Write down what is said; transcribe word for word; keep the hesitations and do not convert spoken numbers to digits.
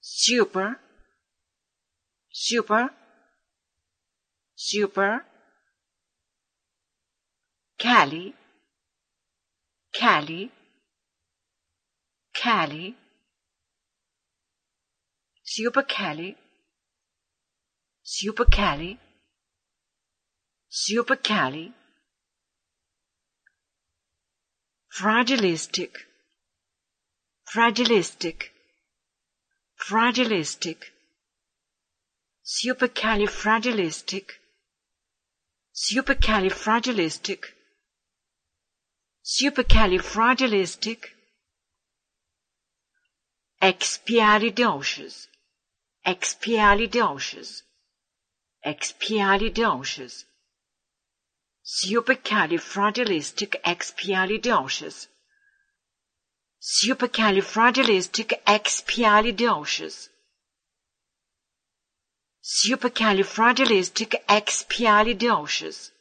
super, super, super, Cali, Cali, Cali, super Cali, super Cali, super Cali, fragilistic, fragilistic, fragilistic, supercalifragilistic, supercalifragilistic, supercalifragilistic, expialidocious, expialidocious, expialidocious, supercalifragilistic expialidocious, supercalifragilistic expialidocious, supercalifragilistic expialidocious,